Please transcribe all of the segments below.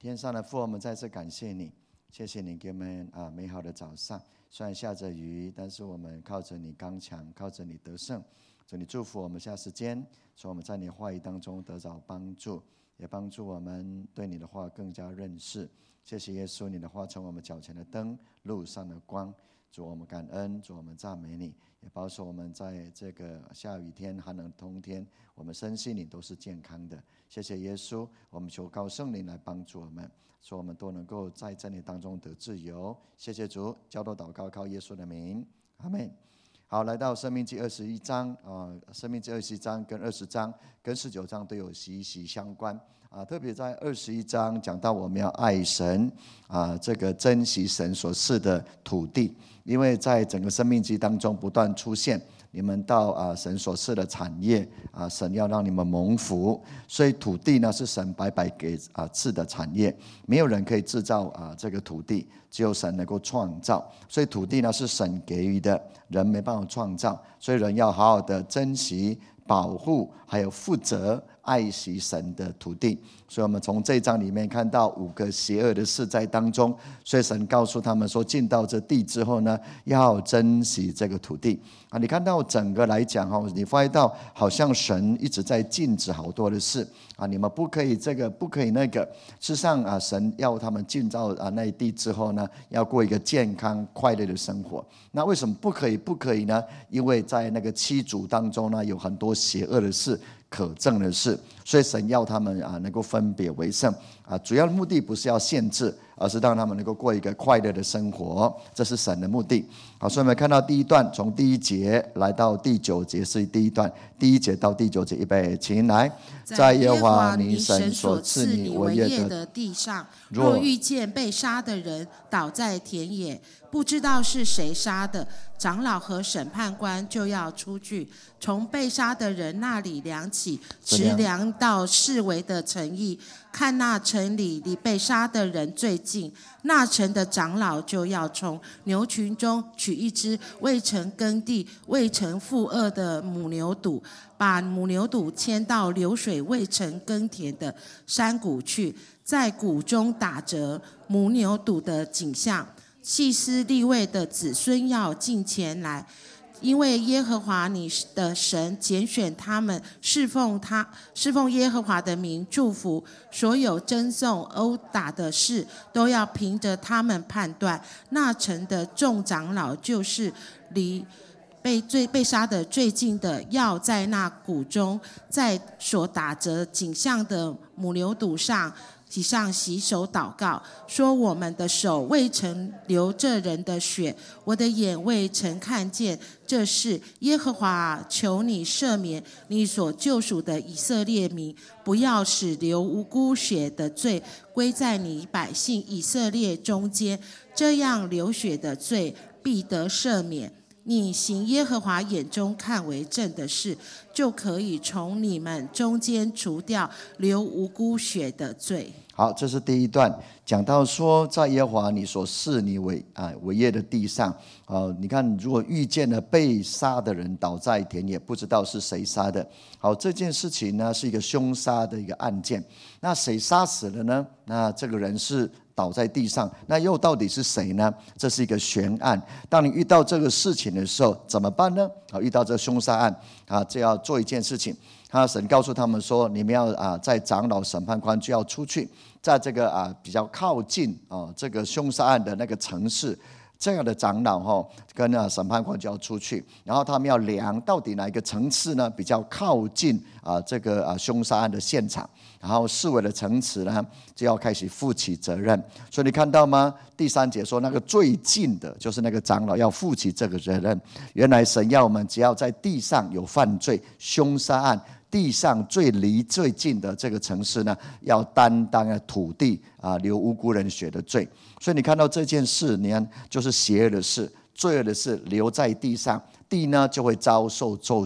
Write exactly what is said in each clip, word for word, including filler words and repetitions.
天上的父，我们再次感谢你，谢谢你给我们啊美好的早上。虽然下着雨，但是我们靠着你刚强，靠着你得胜。主，你祝福我们下时间，使我们在你话语当中得着帮助，也帮助我们对你的话更加认识。谢谢耶稣，你的话成我们脚前的灯，路上的光。主，我们感恩，主，我们赞美你，也保守我们在这个下雨天、寒冷冬天，我们深信你都是健康的。谢谢耶稣，我们求告圣灵来帮助我们，说我们都能够在真理当中得自由。谢谢主，交托祷告，靠耶稣的名，阿们。好，来到申命记二十一章啊，申命记二十一章跟二十章跟十九章都有息息相关啊。特别在二十一章讲到我们要爱神啊，这个珍惜神所赐的土地，因为在整个申命记当中不断出现你们到啊神所赐的产业啊，神要让你们蒙福，所以土地呢是神白白给啊赐的产业，没有人可以制造啊这个土地，只有神能够创造，所以土地呢是神给予的，人没办法创造，所以人要好好的珍惜、保护，还有负责爱惜神的土地。所以我们从这一章里面看到五个邪恶的事在当中，所以神告诉他们说，进到这地之后呢，要珍惜这个土地啊。你看到整个来讲哈，你发现到好像神一直在禁止好多的事啊，你们不可以这个，不可以那个。事实上啊，神要他们进到啊那一地之后呢，要过一个健康快乐的生活。那为什么不可以？不可以呢？因为在那个七族当中呢，有很多邪恶的事、可憎的事，所以神要他们啊能够分别为圣啊。主要的目的不是要限制，而是让他们能够过一个快乐的生活，这是神的目的。好，所以我们看到第一段，从第一节来到第九节是第一段，第一节到第九节，预备，请来。 在耶和华你神所赐你为业的地上，若遇见被杀的人倒在田野，不知道是谁杀的，长老和审判官就要出去，从被杀的人那里量起，直量到四围的城邑，看那城里离被杀的人最近，那城的长老就要从牛群中取一只未曾耕地、未曾负轭的母牛犊，把母牛犊牵到流水未曾耕田的山谷去，在谷中打折母牛犊的景象。祭司利未的子孙要进前来，因为耶和华你的神拣选他们侍奉他，侍奉耶和华的名，祝福所有争讼殴打的事，都要凭着他们判断。那城的众长老就是离被最被杀的最近的，要在那谷中，在所打折景象的母牛犊上以上洗手祷告，说我们的手未曾流这人的血，我的眼未曾看见这事。耶和华，求你赦免你所救赎的以色列民，不要使流无辜血的罪归在你百姓以色列中间，这样流血的罪必得赦免。你行耶和华眼中看为正的事，就可以从你们中间除掉流无辜血的罪。 好，这是第一段，讲到说，在耶和华你所赐你为啊为业的地上，呃，你看，如果遇见了被杀的人倒在田野，不知道是谁杀的。好，这件事情呢是一个凶杀的一个案件。那谁杀死了呢？那这个人是倒在地上，那又到底是谁呢？这是一个悬案。当你遇到这个事情的时候，怎么办呢？好，遇到这个凶杀案啊，就要做一件事情。他神告诉他们说，你们要啊，在长老审判官就要出去，在这个啊比较靠近啊这个凶杀案的那个城市，这样的长老哈跟啊审判官就要出去，然后他们要量到底哪一个层次呢比较靠近啊这个啊凶杀案的现场，然后四围的城池呢就要开始负起责任。所以你看到吗？第三节说那个最近的就是那个长老要负起这个责任。原来神要我们只要在地上有犯罪凶杀案，地上最离最近的这个城市呢，要担当土地啊流无辜人血的罪。所以你看到这件事，你看就是邪恶的事、罪恶的事留在地上，地呢就会遭受咒诅。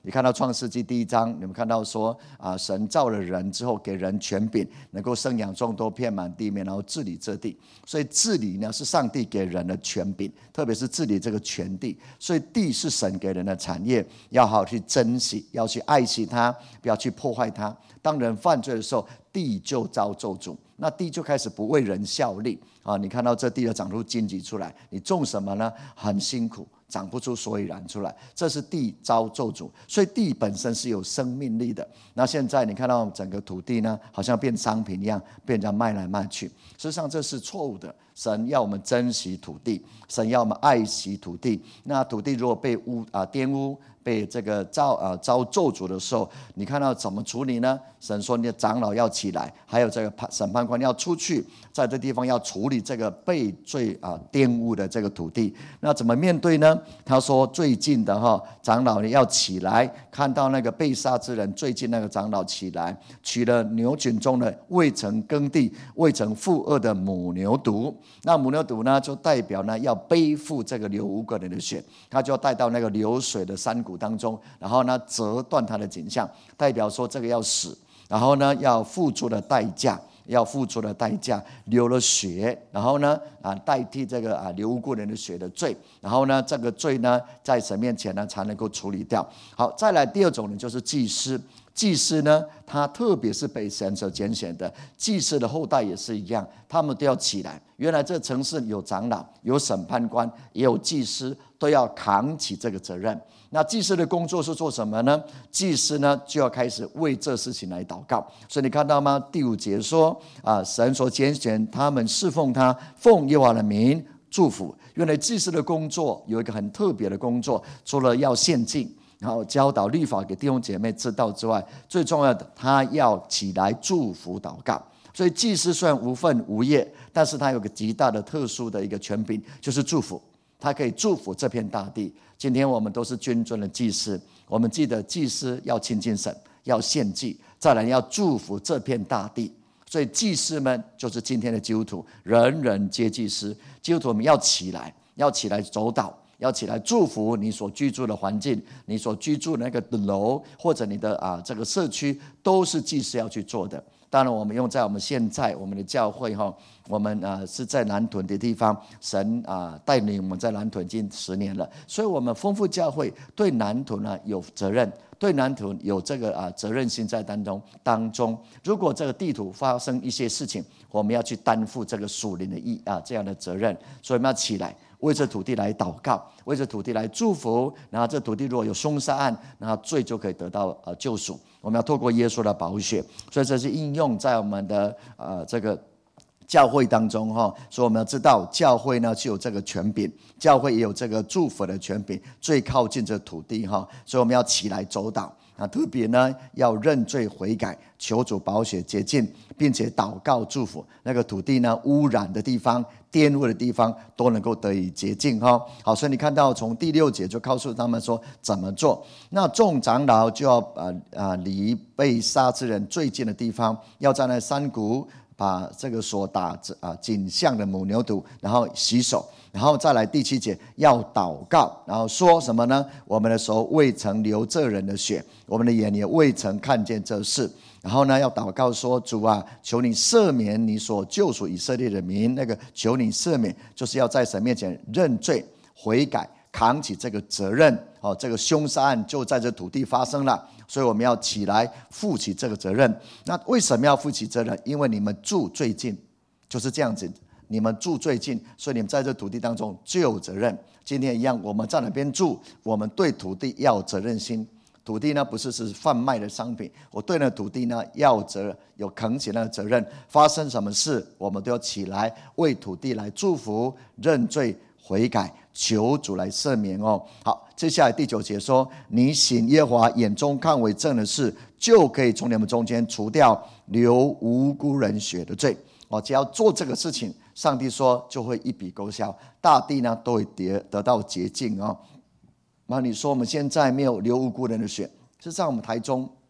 你看到创世纪第一章，你们看到说啊，神造了人之后，给人权柄，能够生养众多，遍满地面，然后治理这地。所以治理呢是上帝给人的权柄，特别是治理这个全地。所以地是神给人的产业，要好好去珍惜，要去爱惜它，不要去破坏它。当人犯罪的时候，地就遭咒诅，那地就开始不为人效力啊！你看到这地的长出荆棘出来，你种什么呢？很辛苦，长不出所以然出来，这是地遭咒诅。所以地本身是有生命力的。那现在你看到整个土地呢，好像变商品一样，被人家卖来卖去。事实上这是错误的。神要我们珍惜土地，神要我们爱惜土地。那土地如果被污啊玷污，被这个遭啊遭咒诅的时候，你看到怎么处理呢？神说你的长老要起来，还有这个审判官要出去，在这地方要处理这个被罪啊玷污的这个土地。那怎么面对呢？他说最近的哈长老要起来，看到那个被杀之人，最近那个长老起来，取了牛群中的未曾耕地、未曾负恶的母牛犊。那母牛犊呢，就代表呢要背负这个流无辜人的血，他就要带到那个流水的山谷当中，然后呢折断他的颈项，代表说这个要死，然后呢要付出的代价，要付出的代价，流了血，然后呢啊代替这个啊流无辜人的血的罪，然后呢这个罪呢在神面前呢才能够处理掉。好，再来第二种呢就是祭司。祭司呢，他特别是被神所拣选的，祭司的后代也是一样，他们都要起来。原来这城市有长老，有审判官，也有祭司，都要扛起这个责任。那祭司的工作是做什么呢？祭司呢就要开始为这事情来祷告。所以你看到吗？第五节说啊，神所拣选他们侍奉他，奉耶和华的名祝福。原来祭司的工作有一个很特别的工作，除了要献祭，然后教导律法给弟兄姐妹知道之外，最重要的，他要起来祝福祷告。所以祭司虽然无分无业，但是他有个极大的特殊的一个权柄，就是祝福。他可以祝福这片大地。今天我们都是君尊的祭司，我们记得祭司要亲近神，要献祭，再来要祝福这片大地。所以祭司们就是今天的基督徒，人人皆祭司。基督徒们要起来，要起来走祷，要起来祝福你所居住的环境，你所居住的那个楼，或者你的啊这个社区，都是祭司要去做的。当然我们用在我们现在我们的教会哈，我们啊是在南屯的地方，神啊带领我们在南屯近十年了，所以我们丰富教会对南屯呢有责任，对南屯有这个啊责任心在当中当中。如果这个地图发生一些事情，我们要去担负这个属灵的意啊这样的责任，所以我们要起来为这土地来祷告，为这土地来祝福。然后这土地如果有凶杀案，然后罪就可以得到呃救赎。我们要透过耶稣的宝血，所以这是应用在我们的呃这个教会当中哈。所以我们要知道，教会呢是有这个权柄，教会也有这个祝福的权柄，最靠近这土地哈。所以我们要起来走祷。那特别呢，要认罪悔改，求主宝血洁净，并且祷告祝福那个土地呢污染的地方、玷污的地方都能够得以洁净哈。好，所以你看到从第六节就告诉他们说怎么做。那众长老就要呃呃离被杀之人最近的地方，要在那山谷把这个所打啊颈项的母牛犊，然后洗手。然后再来第七节要祷告，然后说什么呢？我们的手未曾流这人的血，我们的眼也未曾看见这事。然后呢要祷告说，主啊，求你赦免你所救赎以色列的民。那个求你赦免，就是要在神面前认罪悔改，扛起这个责任。哦，这个凶杀案就在这土地发生了，所以我们要起来负起这个责任。那为什么要负起责任？因为你们住最近，就是这样子。你们住最近，所以你们在这土地当中就有责任。今天一样，我们在哪边住，我们对土地要有责任心。土地呢不是是贩卖的商品，我对那土地呢要有责任，有扛起那个责任。发生什么事，我们都要起来为土地来祝福、认罪悔改，求主来赦免哦。好，接下来第九节说：你行耶和华眼中看为正的事，就可以从你们中间除掉流无辜人血的罪。哦，只要做这个事情，上帝说就会一笔勾销，大地呢都会得得到洁净哦。那你说我们现在没有流无辜人的血，事实上我们台中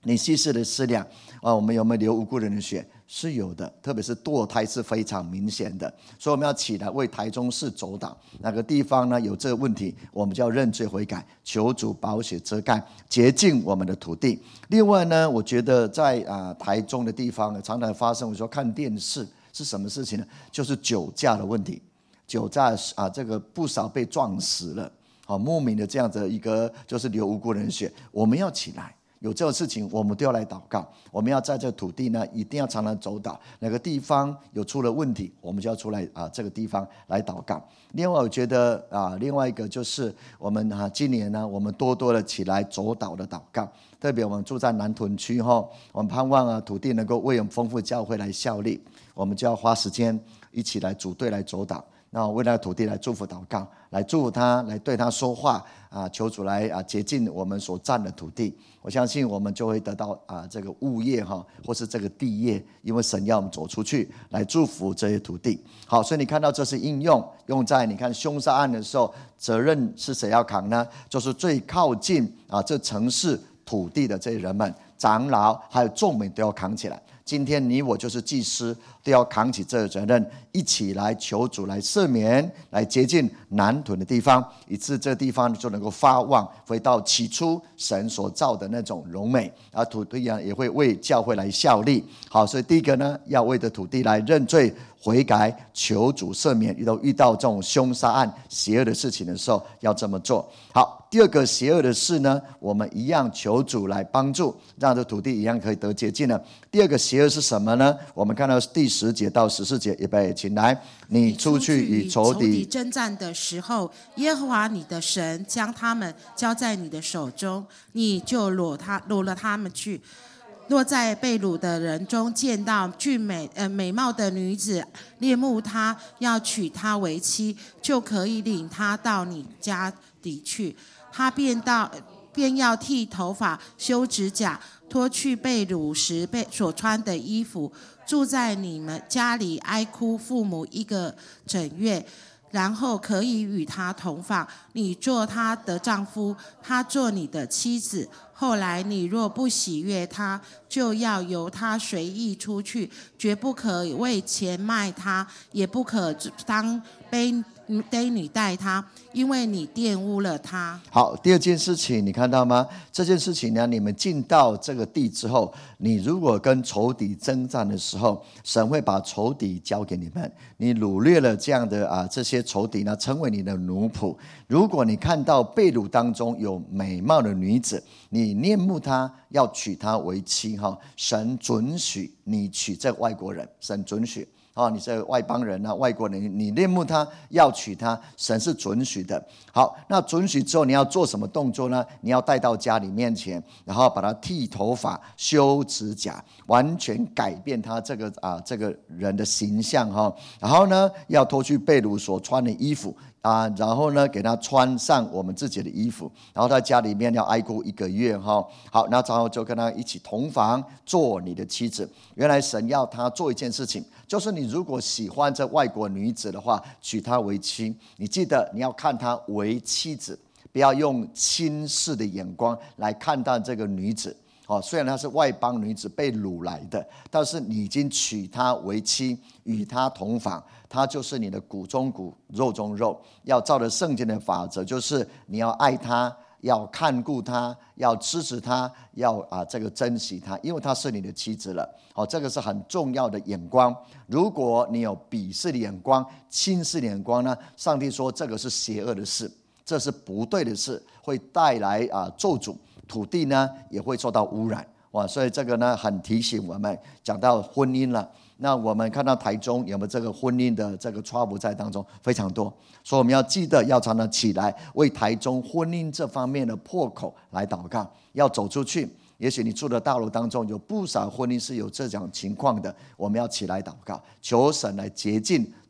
你稀释的思量啊，我们有没有流无辜人的血？是有的，特别是堕胎是非常明显的，所以我们要起来为台中市走祷，哪个地方呢有这个问题，我们就要认罪悔改，求主宝血遮盖，洁净我们的土地。另外呢，我觉得在啊台中的地方常常发生，我说看电视是什么事情呢？就是酒驾的问题，酒驾啊，这个不少被撞死了，好莫名的这样子一个就是流无辜人的血，我们要起来。有这种事情，我们都要来祷告。我们要在这个土地呢，一定要常常走祷。哪个地方有出了问题，我们就要出来啊，这个地方来祷告。另外，我觉得啊，另外一个就是我们啊，今年呢，我们多多的起来走祷的祷告。特别我们住在南屯区哈，我们盼望啊，土地能够为我们丰富教会来效力，我们就要花时间一起来组队来走祷。那为了土地来祝福祷告，来祝福他，来对他说话啊，求主来啊洁净我们所占的土地。我相信我们就会得到啊这个物业哈，或是这个地业，因为神要我们走出去来祝福这些土地。好，所以你看到这是应用用在你看凶杀案的时候，责任是谁要扛呢？就是最靠近啊这城市土地的这些人们，长老还有众民都要扛起来。今天你我就是祭司，都要扛起这个责任，一起来求主来赦免，来洁净南屯的地方，以致这地方就能够发旺，回到起初神所造的那种荣美，而土地也会为教会来效力。好，所以第一个呢，要为着土地来认罪悔改，求主赦免。遇到遇到这种凶杀案、邪恶的事情的时候，要这么做。好，第二个邪恶的事呢，我们一样求主来帮助，让这土地一样可以得洁净了。第二个邪恶是什么呢？我们看到第十节到十四节，预备，请来。你出去与仇敌征战的时候，耶和华你的神将他们交在你的手中，你就掳他掳了他们去。若在被掳的人中见到俊美呃美貌的女子，恋慕她，要娶她为妻，就可以领她到你家里去。他便到便要剃头发、修指甲，脱去被掳时被所穿的衣服，住在你们家里哀哭父母一个整月，然后可以与他同房，你做他的丈夫，他做你的妻子。后来你若不喜悦他，就要由他随意出去，绝不可为钱卖他，也不可当卑卑女待他，因为你玷污了他。 好，第二件事情你看到吗？这件事情呢，你们进到这个地之后，你如果跟仇敌征战的时候，神会把仇敌交给你们，你掳掠了这样的啊这些仇敌呢，成为你的奴仆。如果你看到被掳当中有美貌的女子，你恋慕她，要娶她为妻哈，神准许你娶这个外国人，神准许。哦，你这个外邦人啊，外国人，你恋慕他，要娶他，神是准许的。好，那准许之后，你要做什么动作呢？你要带到家里面前，然后把他剃头发、修指甲，完全改变他这个啊这个人的形象哈。然后呢，要脱去被掳所穿的衣服。啊，然后呢，给他穿上我们自己的衣服，然后在家里面要哀哭一个月哈。好，然后就跟他一起同房，做你的妻子。原来神要他做一件事情，就是你如果喜欢这外国女子的话，娶她为妻，你记得你要看她为妻子，不要用轻视的眼光来看待这个女子。哦，虽然她是外邦女子被掳来的，但是你已经娶她为妻，与她同房，她就是你的骨中骨、肉中肉。要照着圣经的法则，就是你要爱她，要看顾她，要支持她，要啊这个珍惜她，因为她是你的妻子了。好，这个是很重要的眼光。如果你有鄙视的眼光、轻视的眼光呢，上帝说这个是邪恶的事，这是不对的事，会带来啊咒诅。土地呢也会受到污染，哇！所以这个呢很提醒我们，讲到婚姻了。那我们看到台中有没有这个婚姻的这个 trouble 在当中非常多，所以我们要记得要常常起来为台中婚姻这方面的破口来祷告，要走出去。也许你住的大楼当中有不少婚姻是有这种情况的，我们要起来祷告，求神来洁净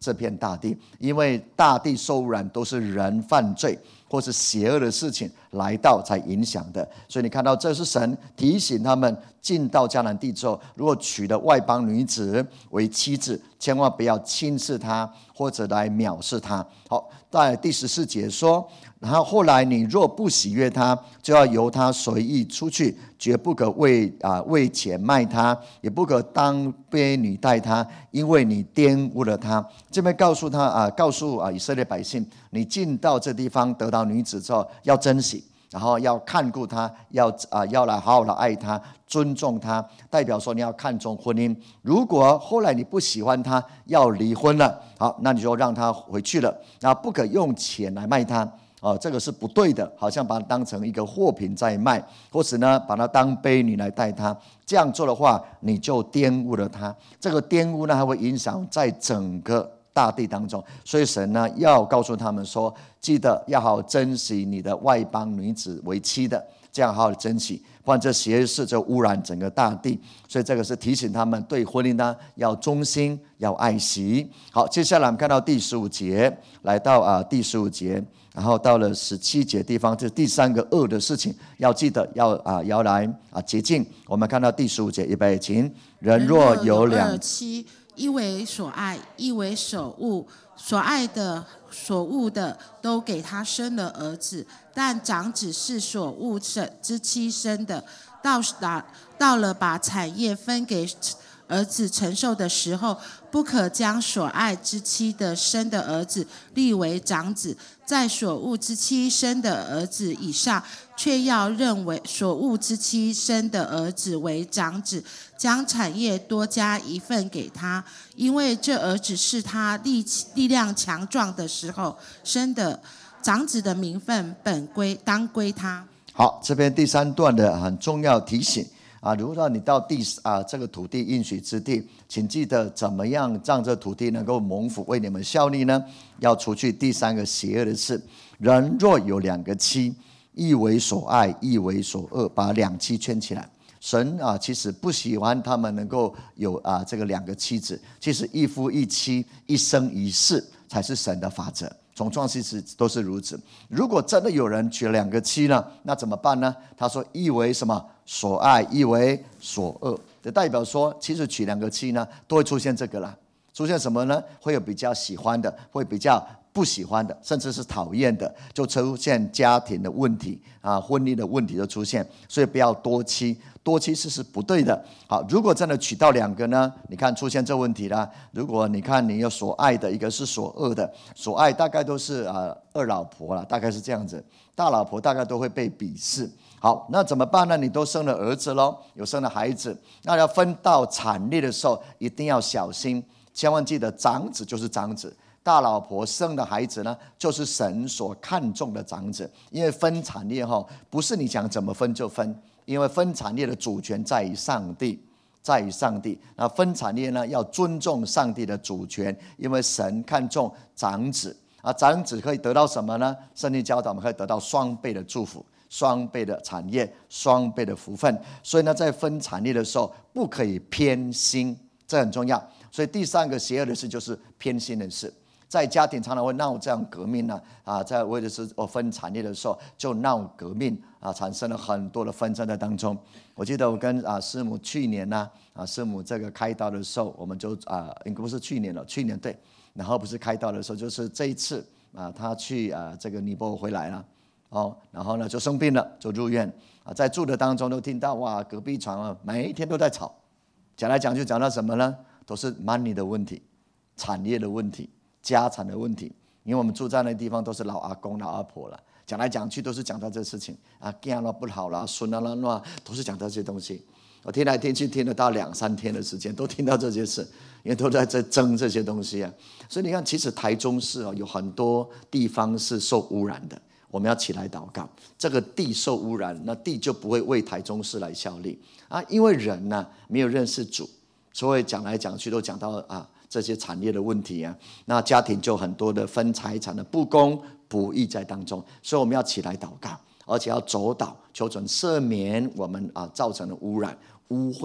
这片大地，因为大地受污染都是人犯罪或是邪恶的事情来到才影响的。所以你看到这是神提醒他们进到迦南地之后，如果娶了外邦女子为妻子，千万不要轻视她或者来藐视她。好，在第十四节说，然后后来你若不喜悦她，就要由她随意出去，绝不可为啊为钱卖她，也不可当婢女待她，因为你玷污了她。这边告诉他啊，告诉啊以色列百姓，你进到这地方得到女子之后，要珍惜，然后要看顾她，要啊要来好好的爱她，尊重她，代表说你要看重婚姻。如果后来你不喜欢她，要离婚了，好，那你就让她回去了，那不可用钱来卖她。哦，这个是不对的，好像把它当成一个货品在卖，或是呢把它当婢女来待她。这样做的话，你就玷污了她。这个玷污呢，还会影响在整个大地当中。所以神呢要告诉他们说，记得要好好珍惜你的外邦女子为妻的，这样好好的珍惜，不然这邪事就污染整个大地。所以这个是提醒他们对婚姻呢要忠心，要爱惜。好，接下来我们看到第十五节，来到啊第十五节。然后到了十七节地方，这是第三个恶的事情，要记得要啊要来啊洁净。我们看到第十五节，预备起，人若有两妻，一为所爱，一为所恶，所爱的所恶的都给他生了儿子，但长子是所恶之妻生的，到到了把产业分给儿子承受的时候，不可将所爱之妻的生的儿子立为长子，在所恶之妻生的儿子以上，却要认为所恶之妻生的儿子为长子，将产业多加一份给他，因为这儿子是他力力量强壮的时候生的，长子的名分本归当归他。 好，这边第三段的很重要提醒。啊，如果你到地啊这个土地应许之地，请记得怎么样让这土地能够蒙福为你们效力呢？要除去第三个邪恶的事。人若有两个妻，一为所爱，一为所恶，把两妻圈起来。神啊，其实不喜欢他们能够有啊这个两个妻子，其实一夫一妻，一生一世才是神的法则。从创世时都是如此。如果真的有人娶了两个妻呢，那怎么办呢？他说一为什么所爱，一为所恶，就代表说其实娶两个妻呢都会出现这个啦。出现什么呢？会有比较喜欢的，会比较不喜欢的，甚至是讨厌的，就出现家庭的问题啊，婚姻的问题就出现。所以不要多妻，多妻是是不对的。好，如果真的娶到两个呢，你看出现这问题啦。如果你看你有所爱的，一个是所恶的，所爱大概都是啊二老婆啦，大概是这样子，大老婆大概都会被鄙视。好，那怎么办呢？你都生了儿子咯，有生了孩子，那要分到产业的时候一定要小心，千万记得长子就是长子，大老婆生的孩子呢，就是神所看重的长子。因为分产业哈，不是你想怎么分就分，因为分产业的主权在于上帝，在于上帝。那分产业呢，要尊重上帝的主权，因为神看重长子啊，长子可以得到什么呢？圣经教导我们可以得到双倍的祝福，双倍的产业，双倍的福分。所以呢，在分产业的时候，不可以偏心，这很重要。所以第三个邪恶的事就是偏心的事。在家庭常常会闹这样革命呢、啊，啊，在为了是分产业的时候就闹革命啊，产生了很多的纷争在当中。我记得我跟啊师母去年呢、啊，啊师母这个开刀的时候，我们就啊，应该不是去年了，去年对，然后不是开刀的时候，就是这一次啊，他去啊这个尼泊尔回来了，哦，然后呢就生病了，就入院啊，在住的当中都听到哇，隔壁床啊每一天都在吵，讲来讲去讲到什么呢？都是 money 的问题，产业的问题。家产的问题，因为我们住在那地方都是老阿公老阿婆了，讲来讲去都是讲到这事情啊，囝了不好了，孙啊那那都是讲到这些东西。我听来听去听得到两三天的时间，都听到这些事，因为都在这争这些东西啊。所以你看，其实台中市哦有很多地方是受污染的，我们要起来祷告。这个地受污染，那地就不会为台中市来效力啊，因为人呢、啊、没有认识主，所以讲来讲去都讲到啊。这些产业的问题啊，那家庭就很多的分财产的不公不义在当中，所以我们要起来祷告，而且要走祷，求主赦免我们啊造成的污染污秽，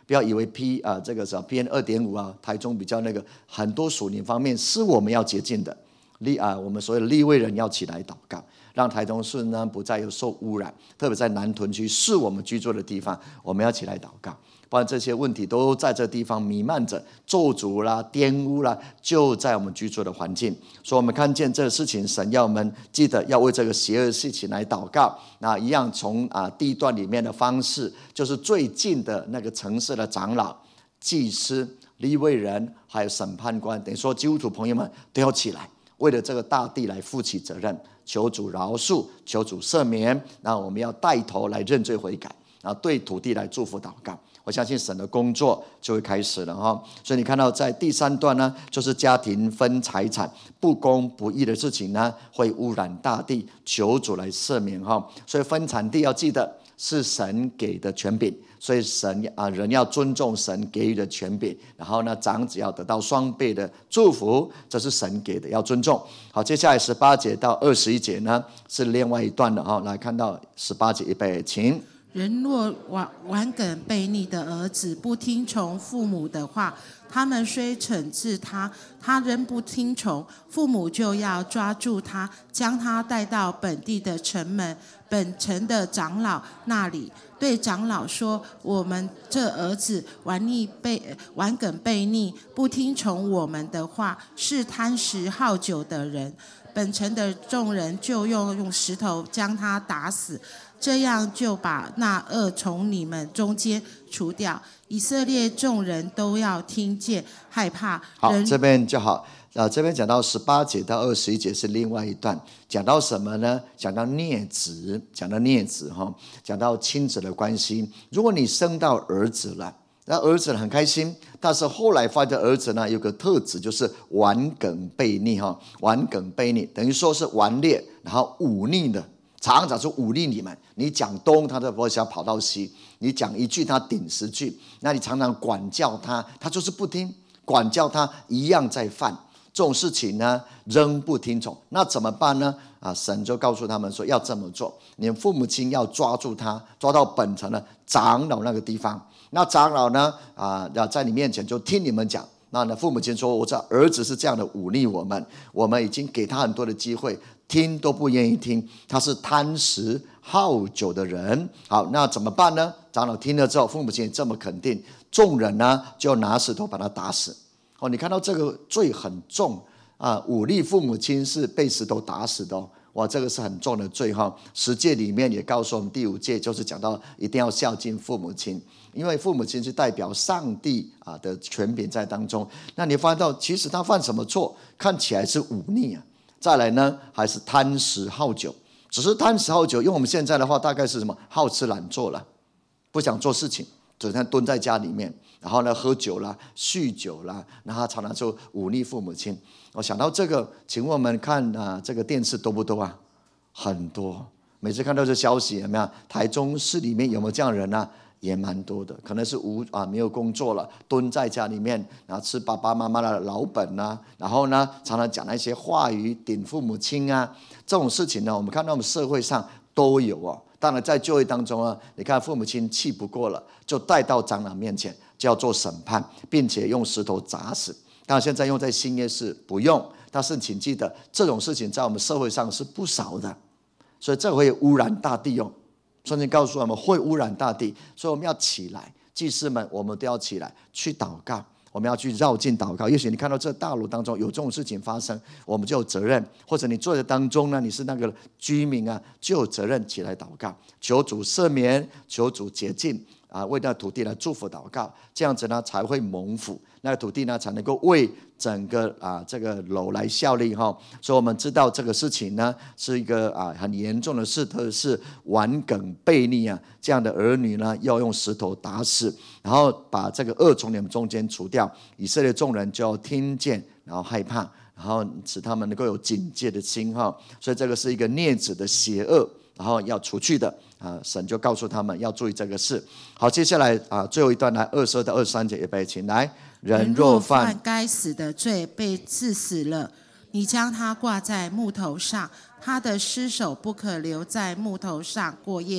不要以为 P 啊、呃、这个什么 P N 二点五啊，台中比较那个，很多属灵方面是我们要洁净的。利啊，我们所有的利未人要起来祷告，让台中市呢不再有受污染，特别在南屯区是我们居住的地方，我们要起来祷告。不然这些问题都在这地方弥漫着，咒诅啦、玷污啦，就在我们居住的环境。所以我们看见这个事情，神要我们记得要为这个邪恶事情来祷告。那一样从啊地段里面的方式，就是最近的那个城市的长老、祭司、利未人，还有审判官，等于说基督徒朋友们都要起来，为了这个大地来负起责任，求主饶恕，求主赦免。那我们要带头来认罪悔改，然后对土地来祝福祷告。我相信神的工作就会开始了哈。所以你看到在第三段呢，就是家庭分财产不公不义的事情呢，会污染大地，求主来赦免哈。所以分产地要记得是神给的权柄，所以神啊人要尊重神给予的权柄，然后呢长子要得到双倍的祝福，这是神给的，要尊重。好，接下来十八节到二十一节呢是另外一段的哈。来看到十八节，预备，请。 人若顽梗悖逆的儿子不听从父母的话，他们虽惩治他，他仍不听从，父母就要抓住他，将他带到本地的城门，本城的长老那里，对长老说：我们这儿子顽逆悖顽梗悖逆，不听从我们的话，是贪食好酒的人。本城的众人就用用石头将他打死，这样就把那恶从你们中间除掉。以色列众人都要听见害怕。 好，这边就好。呃，这边讲到十八节到二十一节是另外一段，讲到什么呢？讲到孽子，讲到孽子哈，讲到亲子的关系。如果你生到儿子了，那儿子很开心，但是后来发现儿子呢有个特质，就是顽梗悖逆哈，顽梗悖逆等于说是顽劣，然后忤逆的，常常是忤逆你们。你讲东，他就不会想跑到西；你讲一句，他顶十句。那你常常管教他，他就是不听，管教他一样在犯。这种事情呢，仍不听从，那怎么办呢？啊，神就告诉他们说要这么做，你们父母亲要抓住他，抓到本城的长老那个地方。那长老呢，啊，要在你面前就听你们讲。那呢，父母亲说：“我这儿子是这样的忤逆我们，我们已经给他很多的机会，听都不愿意听。他是贪食好酒的人。”好，那怎么办呢？长老听了之后，父母亲也这么肯定，众人呢就拿石头把他打死。哦，你看到这个罪很重啊！忤逆父母亲是被石头打死的哦。哇，这个是很重的罪哈。十诫里面也告诉我们，第五诫就是讲到一定要孝敬父母亲，因为父母亲是代表上帝啊的权柄在当中。那你发现到，其实他犯什么错，看起来是忤逆啊。再来呢，还是贪食好酒，只是贪食好酒，用我们现在的话，大概是什么？好吃懒做了，不想做事情，整天蹲在家里面，然后呢喝酒啦、酗酒啦，然后常常就忤逆父母亲。我想到这个，请问我们看啊这个电视多不多啊？很多。每次看到这消息，有没有？台中市里面有没有这样的人啊？也蛮多的，可能是无啊没有工作了，蹲在家里面，然后吃爸爸妈妈的老本啊，然后呢常常讲那些话语顶父母亲啊，这种事情呢，我们看到我们社会上都有哦。当然在就业当中啊，你看父母亲气不过了，就带到长老面前，就要做审判，并且用石头砸死。当然现在用在新约是不用，但是请记得这种事情在我们社会上是不少的，所以这会污染大地哦。圣经告诉我们会污染大地，所以我们要起来，祭司们我们都要起来去祷告，我们要去绕境祷告。也许你看到这大陆当中有这种事情发生，我们就有责任，或者你坐在当中呢，你是那个居民啊，就有责任起来祷告，求主赦免，求主洁净啊，为那土地来祝福祷告，这样子呢才会蒙福，那个土地呢才能够为整个啊这个楼来效力哈。所以我们知道这个事情呢是一个啊很严重的事，特别是顽梗悖逆啊这样的儿女呢，要用石头打死，然后把这个恶从你们中间除掉。以色列众人就要听见，然后害怕，然后使他们能够有警戒的心哈。所以这个是一个孽子的邪恶，然后要除去的啊，神就告诉他们要注意这个事。好，接下来啊最后一段来二十二到二十三节，预备，请来。 人若犯该死的罪，被治死了，你将他挂在木头上，他的尸首不可留在木头上过夜，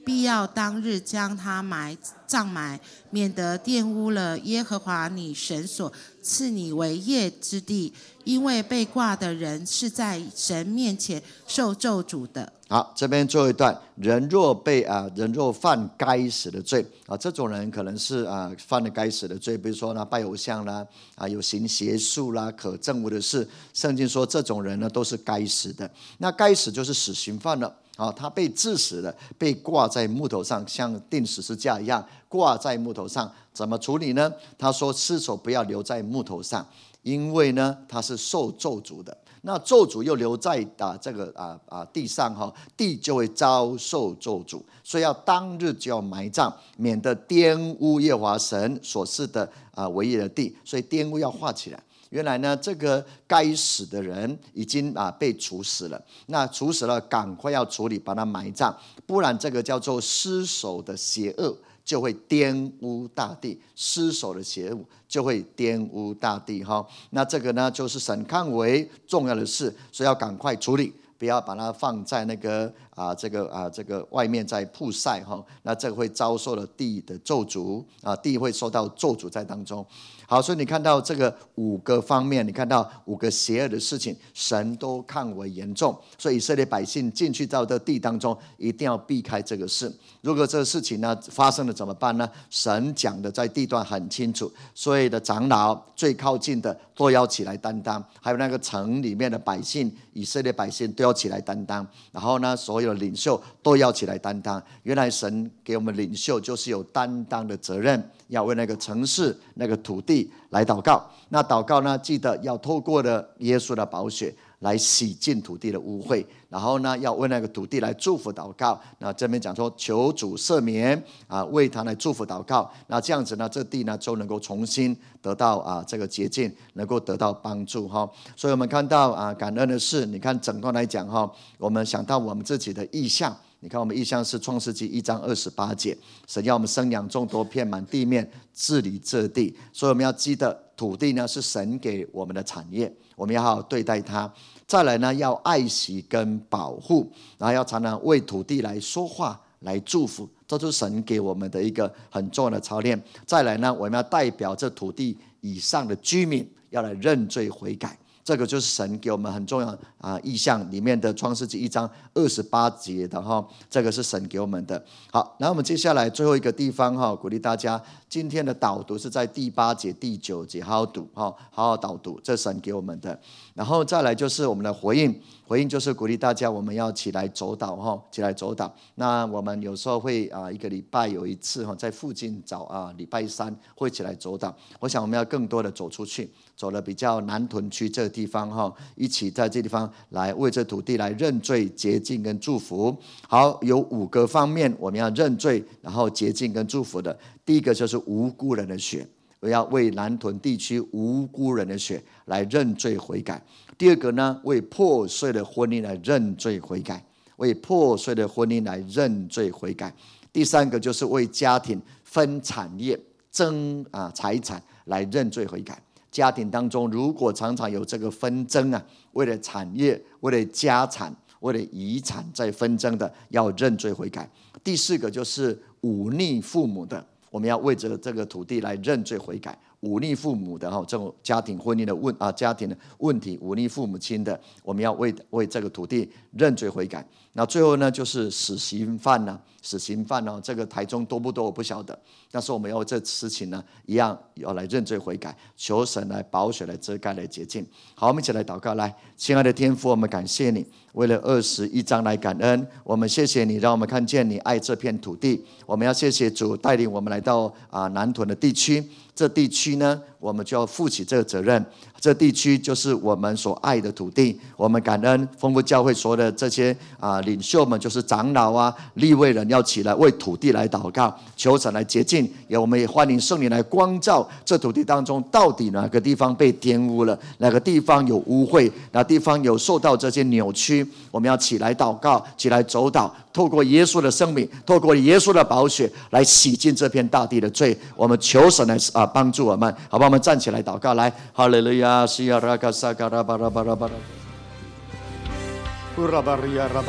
必要当日将他埋葬埋，免得玷污了耶和华你神所赐你为业之地，因为被挂的人是在神面前受咒诅的。 好，这边最后一段，人若被啊，人若犯该死的罪啊，这种人可能是啊犯了该死的罪，比如说呢拜偶像啦，啊有行邪术啦，可憎恶的事，圣经说这种人呢都是该死的。那该死就是死刑犯了啊，他被治死了，被挂在木头上，像钉十字架一样挂在木头上。怎么处理呢？他说尸首不要留在木头上，因为呢他是受咒诅的。那咒诅又留在啊这个啊啊地上哈，地就会遭受咒诅，所以要当日就要埋葬，免得玷污耶和华神所赐的啊为业的地。所以玷污要画起来。原来呢，这个该死的人已经啊被处死了，那处死了，赶快要处理，把他埋葬，不然这个叫做尸首的邪恶就会玷污大地，尸首的邪恶就会玷污大地哈。那这个呢，就是神看为重要的事，所以要赶快处理，不要把它放在那个啊这个啊这个外面在曝晒哈。那这个会遭受了地的咒诅啊，地会受到咒诅在当中。好，所以你看到这个五个方面，你看到五个邪恶的事情，神都看为严重，所以以色列百姓进去到这地当中，一定要避开这个事。如果这个事情呢发生了怎么办呢？神讲的在地段很清楚，所有的长老最靠近的都要起来担当，还有那个城里面的百姓，以色列百姓都要起来担当。然后呢，所有的领袖都要起来担当。原来神给我们领袖就是有担当的责任，要为那个城市、那个土地来祷告。那祷告呢，记得要透过了耶稣的宝血来洗净土地的污秽，然后呢，要为那个土地来祝福祷告。那这边讲说，求主赦免啊，为他来祝福祷告。那这样子呢，这地呢就能够重新得到啊这个洁净，能够得到帮助哈。所以我们看到啊，感恩的是，你看整段来讲哈，我们想到我们自己的意向。你看我们意象是创世纪一章二十八节，神要我们生养众多，遍满地面，治理这地。所以我们要记得，土地呢是神给我们的产业，我们要好好对待它。再来呢，要爱惜跟保护，然后要常常为土地来说话，来祝福，这就是神给我们的一个很重要的操练。再来呢，我们要代表这土地以上的居民，要来认罪悔改。这个就是神给我们很重要啊意象里面的创世纪一章二十八节的哈，这个是神给我们的。好，然后我们接下来最后一个地方哈，鼓励大家今天的导读是在第八节、第九节，好好读哈，好好导读，这是神给我们的。然后再来就是我们的回应，回应就是鼓励大家我们要起来走祷哈，起来走祷。那我们有时候会啊一个礼拜有一次哈，在附近找啊礼拜三会起来走祷。我想我们要更多的走出去，走了比较南屯区这个地方哈，一起在这地方来为这土地来认罪、洁净跟祝福。好，有五个方面我们要认罪，然后洁净跟祝福的。第一个就是无辜人的血，我要为南屯地区无辜人的血来认罪悔改。第二个呢，为破碎的婚姻来认罪悔改，为破碎的婚姻来认罪悔改。第三个就是为家庭分产业、争啊财产来认罪悔改。家庭当中如果常常有这个纷争啊，为了产业、为了家产、为了遗产在纷争的，要认罪悔改。第四个就是忤逆父母的，我们要为着这个土地来认罪悔改。忤逆父母的这种家庭婚姻的问啊，家庭的问题，忤逆父母亲的，我们要为为这个土地认罪悔改。那最后呢，就是死刑犯呢、啊，死刑犯呢、啊，这个台中多不多我不晓得，但是我们要这事情呢，一样要来认罪悔改，求神来保血、来遮盖、来洁净。好，我们一起来祷告。来，亲爱的天父，我们感谢你，为了二十一章来感恩，我们谢谢你，让我们看见你爱这片土地。我们要谢谢主带领我们来到啊南屯的地区。这地区呢，我们就要负起这个责任。这地区就是我们所爱的土地。我们感恩丰富教会所有的这些啊领袖们，就是长老啊、利未人，要起来为土地来祷告，求神来洁净。也我们也欢迎圣灵来光照这土地当中，到底哪个地方被玷污了，哪个地方有污秽，哪个地方有受到这些扭曲。我们要起来祷告，起来走祷，透过耶稣的生命，透过耶稣的宝血来洗净这片大地的罪。我们求神来啊帮助我们，好吧？我们站起来祷告，来，哈利路亚，西亚拉卡萨卡拉巴拉巴拉巴拉。